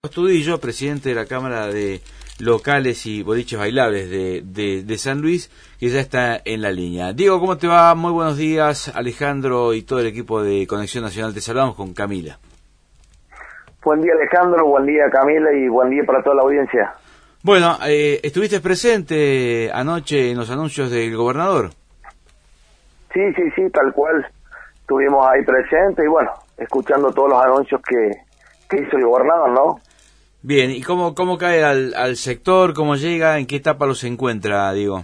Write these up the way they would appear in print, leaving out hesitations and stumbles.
Astudillo, presidente de la Cámara de Locales y Boliches Bailables de San Luis, que ya está en la línea. Diego, ¿cómo te va? Muy buenos días. Alejandro y todo el equipo de Conexión Nacional, te saludamos con Camila. Buen día, Alejandro, buen día, Camila, y buen día para toda la audiencia. Bueno, estuviste presente anoche en los anuncios del gobernador. Sí, tal cual. Estuvimos ahí presentes y bueno, escuchando todos los anuncios que hizo el gobernador, ¿no? Bien, ¿y cómo cae al sector? ¿Cómo llega? ¿En qué etapa los encuentra, Diego?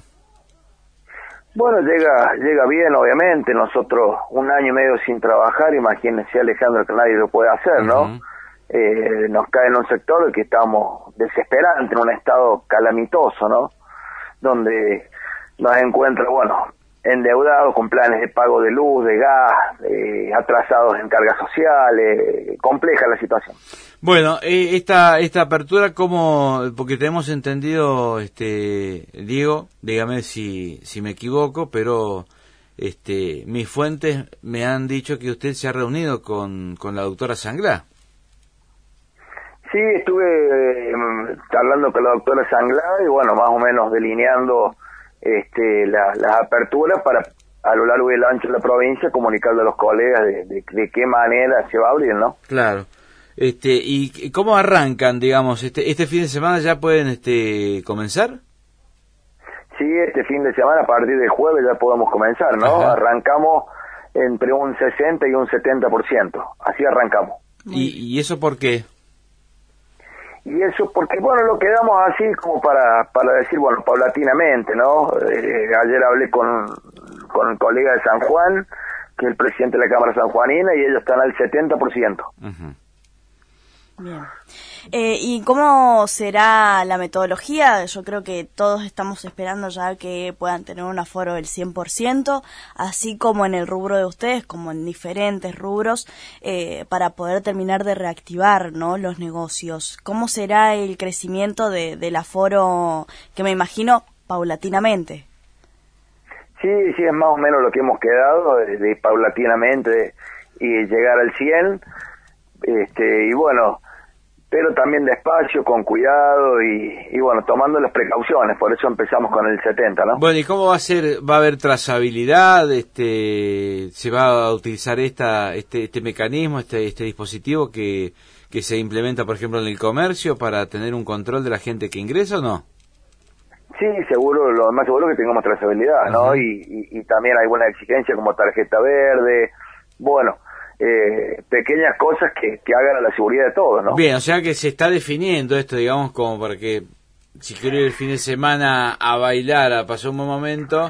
Bueno, llega bien, obviamente. Nosotros 1 año y medio sin trabajar, imagínense, Alejandro, que nadie lo puede hacer, ¿no? Nos cae en un sector que estamos desesperantes, en un estado calamitoso, ¿no? Donde nos encuentra, bueno, endeudados con planes de pago de luz, de gas, atrasados en cargas sociales, compleja la situación. Bueno, esta apertura, ¿cómo? Porque tenemos entendido, Diego, dígame si me equivoco, pero mis fuentes me han dicho que usted se ha reunido con la doctora Sanglá. Sí, estuve hablando con la doctora Sanglá y bueno, más o menos delineando las aperturas para a lo largo y el ancho de la provincia comunicarle a los colegas de qué manera se va a abrir, ¿no? Claro. ¿Y cómo arrancan, digamos, este fin de semana ya pueden comenzar? Sí, este fin de semana a partir del jueves ya podemos comenzar, ¿no? Ajá. Arrancamos entre un 60 y un 70%, así arrancamos. ¿Y eso por qué? Y eso porque, bueno, lo quedamos así como para decir, bueno, paulatinamente, ¿no? Ayer hablé con el colega de San Juan, que es el presidente de la Cámara sanjuanina, y ellos están al 70%. Uh-huh. Bien. ¿Y cómo será la metodología? Yo creo que todos estamos esperando ya que puedan tener un aforo del 100%, así como en el rubro de ustedes, como en diferentes rubros, para poder terminar de reactivar, ¿no?, los negocios. ¿Cómo será el crecimiento del aforo, que me imagino paulatinamente? Sí, es más o menos lo que hemos quedado, de paulatinamente y llegar al 100%. Y bueno, pero también despacio, con cuidado y bueno, tomando las precauciones, por eso empezamos con el 70, ¿no? Bueno, ¿y cómo va a ser? ¿Va a haber trazabilidad? ¿Se va a utilizar este mecanismo, este dispositivo que se implementa, por ejemplo, en el comercio para tener un control de la gente que ingresa o no? Sí, seguro, lo más seguro que tengamos trazabilidad, ¿no? Uh-huh. Y también alguna exigencia como tarjeta verde, bueno, pequeñas cosas que hagan a la seguridad de todos, ¿no? Bien, o sea que se está definiendo esto, digamos, como para que si quiero ir el fin de semana a bailar, a pasar un buen momento,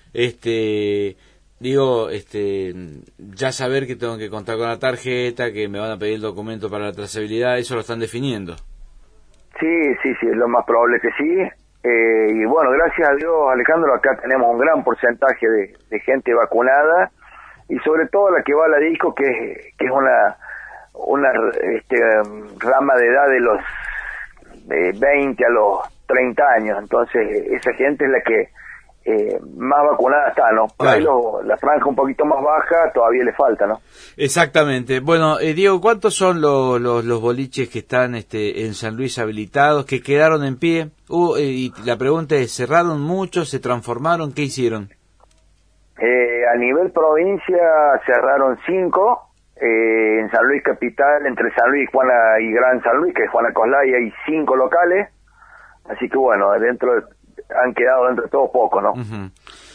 ya saber que tengo que contar con la tarjeta, que me van a pedir el documento para la trazabilidad, eso lo están definiendo. Sí, es lo más probable que sí. Y bueno, gracias a Dios, Alejandro, acá tenemos un gran porcentaje de gente vacunada, y sobre todo la que va a la disco, que es una rama de edad de los 20 a los 30 años, entonces esa gente es la que más vacunada está, ¿no? Por ahí la franja un poquito más baja todavía le falta, ¿no? Exactamente. Bueno, Diego, ¿cuántos son los boliches que están en San Luis habilitados, que quedaron en pie? Y la pregunta es, ¿cerraron muchos, se transformaron, qué hicieron? A nivel provincia cerraron 5, en San Luis Capital, entre San Luis y Gran San Luis, que es Juana Coslay, hay 5 locales, así que bueno, han quedado dentro de todo poco, ¿no? Uh-huh.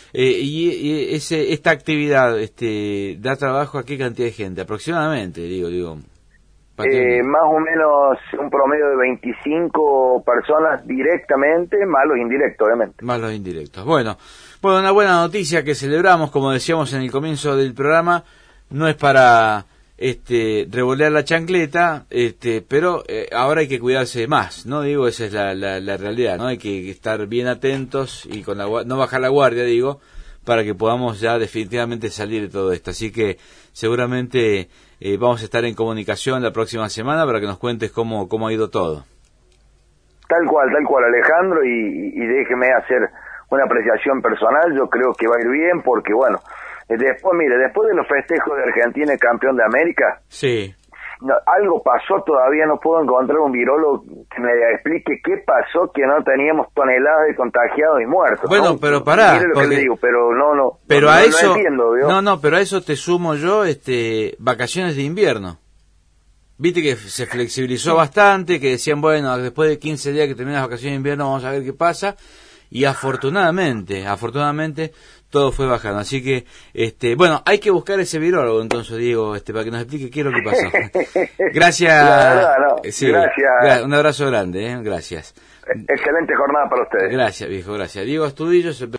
Esta actividad da trabajo a qué cantidad de gente, aproximadamente, digo. Más o menos un promedio de 25 personas directamente, más los indirectos, obviamente. Más los indirectos. Bueno, una buena noticia que celebramos, como decíamos en el comienzo del programa, no es para revolear la chancleta, pero ahora hay que cuidarse más, ¿no? Digo, esa es la realidad, ¿no? Hay que estar bien atentos y no bajar la guardia, digo, para que podamos ya definitivamente salir de todo esto. Así que seguramente vamos a estar en comunicación la próxima semana para que nos cuentes cómo ha ido todo. Tal cual, Alejandro, y déjeme hacer una apreciación personal. Yo creo que va a ir bien porque, bueno, después de los festejos de Argentina y campeón de América, sí, no, algo pasó, todavía no puedo encontrar un virólogo que me explique qué pasó, que no teníamos toneladas de contagiados y muertos. Bueno, ¿no? pero pará, Mire lo que le digo, pero pero no, a eso, no entiendo, ¿vio? no, pero a eso te sumo yo, vacaciones de invierno. Viste que se flexibilizó bastante, que decían, bueno, después de 15 días que terminan las vacaciones de invierno vamos a ver qué pasa, y afortunadamente, todo fue bajando. Así que, bueno, hay que buscar ese virólogo entonces, Diego, para que nos explique qué es lo que pasó. Gracias. La verdad, no. Sí, gracias. Un abrazo grande, gracias. Excelente jornada para ustedes. Gracias, viejo, gracias. Diego Astudillo,